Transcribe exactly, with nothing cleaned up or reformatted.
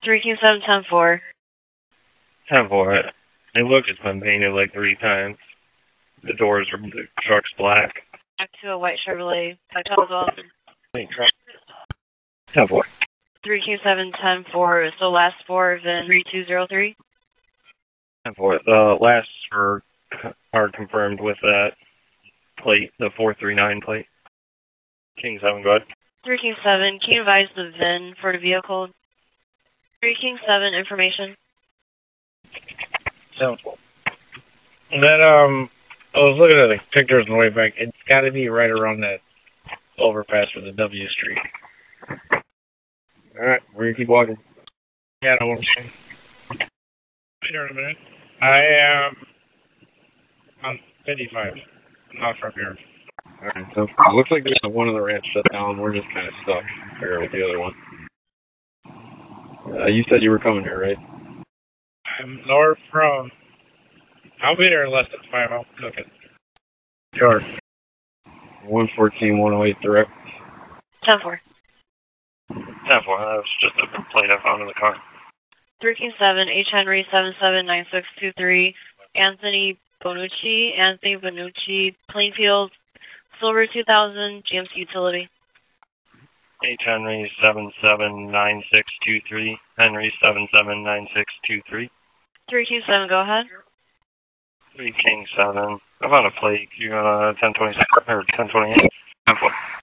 three King seven, ten four. ten four. It look it's been painted like three times. The doors are the truck's black. Back to a white Chevrolet. Back to well. ten four. three King seven, ten four is the last four, then three two zero three. ten four. The last are, are confirmed with that plate, the four three nine plate. King seven, go ahead. three King seven, can you advise the V I N for the vehicle? three King seven, information. So, that, um, I was looking at the pictures on the way back. It's got to be right around that overpass for the W Street. All right, we're going to keep walking. Yeah, I won't see. Here in a minute. I am on fifty-five, not from here. All right, so it looks like there's one of the ramps shut down. We're just kind of stuck here with the other one. Uh, you said you were coming here, right? I'm north from. I'll be there in less than five. I'll cook it. Sure. one fourteen, one oh eight direct. ten four. ten four, that was just a complaint I found in the car. three King seven, H. Henry seven seven nine six two three, Anthony Bonucci, Anthony Bonucci, Plainfield, Silver two thousand, G M C Utility. H. Henry seven seven nine six two three, Henry seven seven nine six two three. three King seven, go ahead. three King seven. I found a plate. You got a ten twenty-six or ten twenty-eight? ten four.